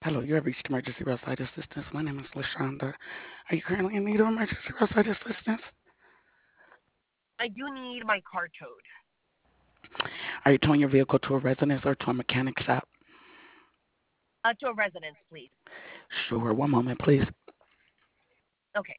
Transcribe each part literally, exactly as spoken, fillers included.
Hello, you have reached emergency roadside assistance. My name is Lashonda. Are you currently in need of emergency roadside assistance? I do need my car towed. Are you towing your vehicle to a residence or to a mechanic shop? Uh, to a residence, please. Sure, one moment, please. Okay.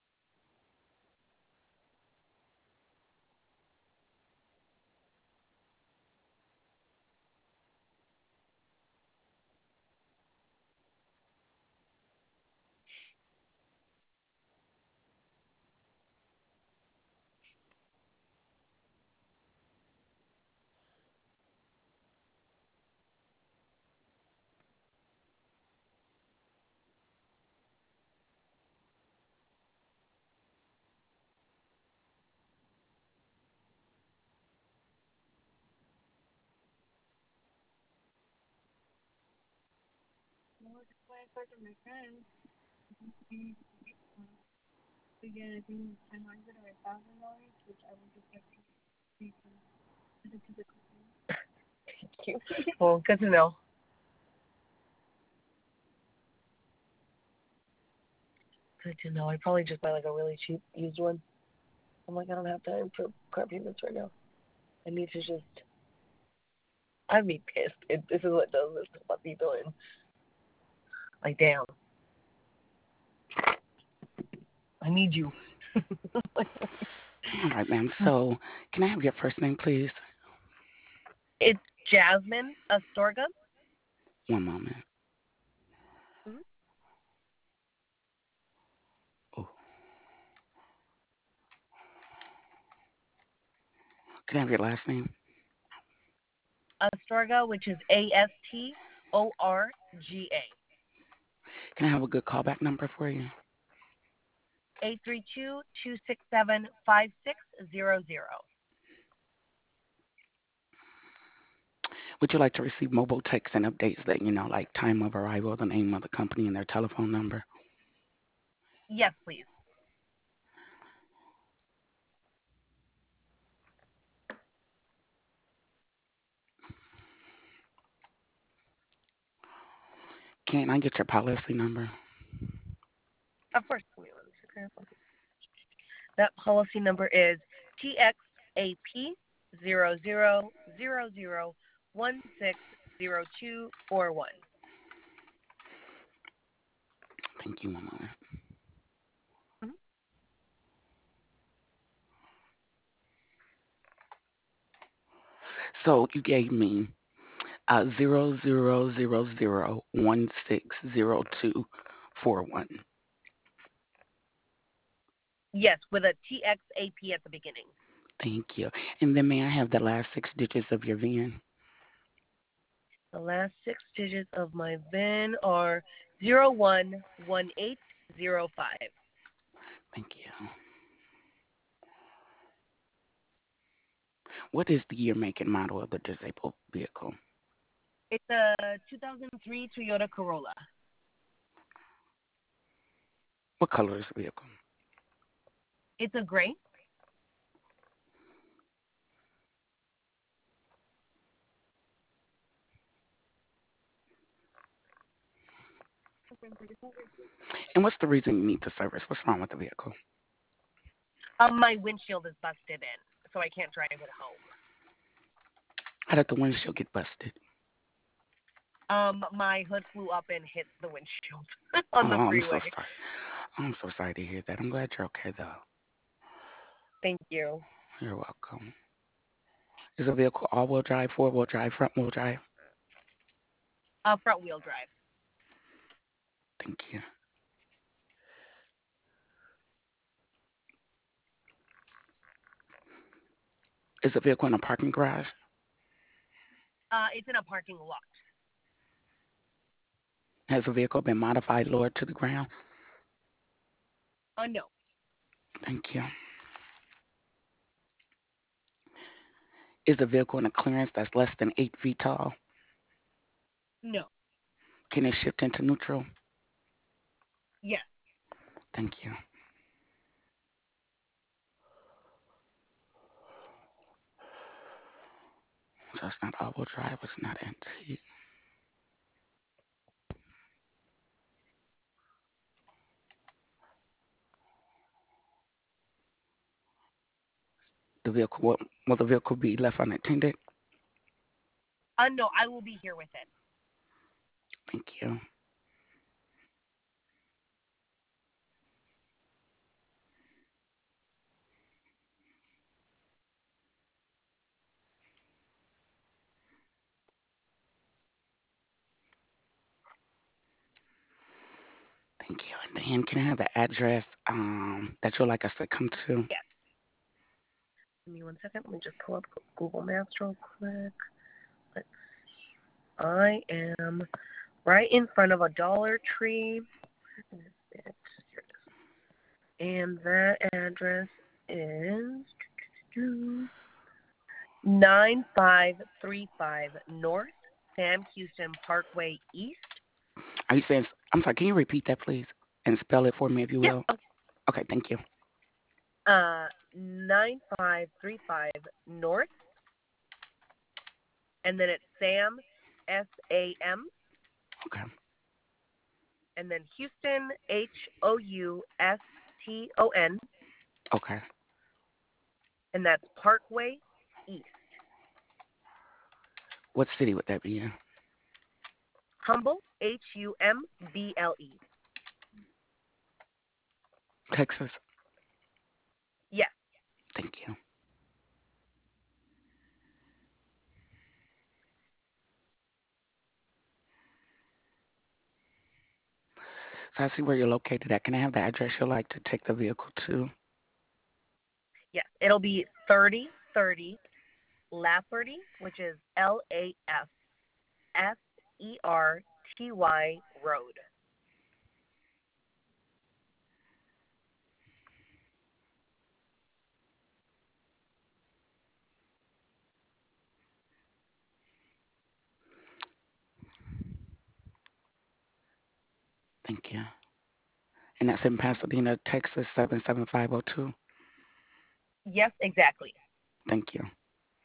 Thank you. Well, good to know. Good to know. I probably just buy like a really cheap used one. I'm like, I don't have time for car payments right now. I need to just. I'd be pissed if this is what does this to what be doing. Like, damn. I need you. All right, ma'am. So, can I have your first name, please? It's Jasmine Astorga. One moment. Mm-hmm. Oh, can I have your last name? Astorga, which is A S T O R G A. Can I have a good callback number for you? eight three two, two six seven, five six zero zero. Would you like to receive mobile texts and updates that you know, like time of arrival, the name of the company, and their telephone number? Yes, please. Can I get your policy number? Of course. Give me one second. That policy number is T X A P zero zero zero zero one six zero two four one. Thank you, one moment. So you gave me uh, zero zero zero zero one six zero two four one. Yes, with a T X A P at the beginning. Thank you. And then may I have the last six digits of your V I N? The last six digits of my V I N are zero one one eight zero five. Thank you. What is the year, make, and model of the disabled vehicle? It's a two thousand three Toyota Corolla. What color is the vehicle? It's a gray. And what's the reason you need the service? What's wrong with the vehicle? Um, my windshield is busted in, so I can't drive it home. How did the windshield get busted? Um, my hood flew up and hit the windshield on Oh, the I'm so freeway. sorry. I'm so sorry to hear that. I'm glad you're okay, though. Thank you. You're welcome. Is the vehicle all-wheel drive, four-wheel drive, front-wheel drive? Uh, front wheel drive. Thank you. Is the vehicle in a parking garage? Uh, it's in a parking lot. Has the vehicle been modified, lowered to the ground? Uh, no, Thank you. Is the vehicle in a clearance that's less than eight feet tall? no, Can it shift into neutral? yes. Thank you. So it's not all-wheel drive. It's not antique. The vehicle will, will the vehicle be left unattended? Uh, no, I will be here with it. Thank you. Thank you. And then can I have the address um that you'd like us to come to? Yes. Give me one second. Let me just pull up Google Maps real quick. Let's see. I am right in front of a Dollar Tree. Here it is. And that address is nine five three five North Sam Houston Parkway East. Are you saying, I'm sorry, can you repeat that, please? And spell it for me, if you Yep. will? Okay, thank you. Uh, nine five three five North, and then it's Sam, S A M, Okay, and then Houston, H O U S T O N, okay. and that's Parkway East. What city would that be in? Humble, H U M B L E. Texas. Yes. Thank you. So I see where you're located at. Can I have the address you'd like to take the vehicle to? Yes. It'll be thirty thirty Lafferty, which is L A F F E R T Y Road. Thank you. And that's in Pasadena, Texas, seven seven five oh two. Yes, exactly. Thank you.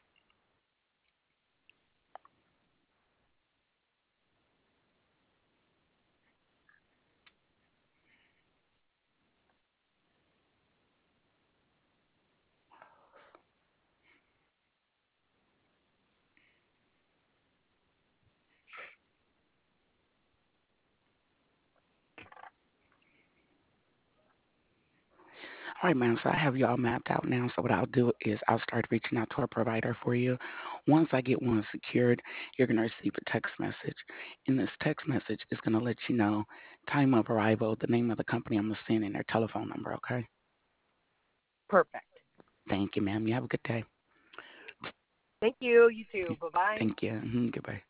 All right, ma'am. So I have you all mapped out now. So what I'll do is I'll start reaching out to our provider for you. Once I get one secured, you're going to receive a text message. And this text message is going to let you know time of arrival, the name of the company I'm going to send, and their telephone number, okay? Perfect. Thank you, ma'am. You have a good day. Thank you. You too. Bye bye. Thank you. Mhm, goodbye.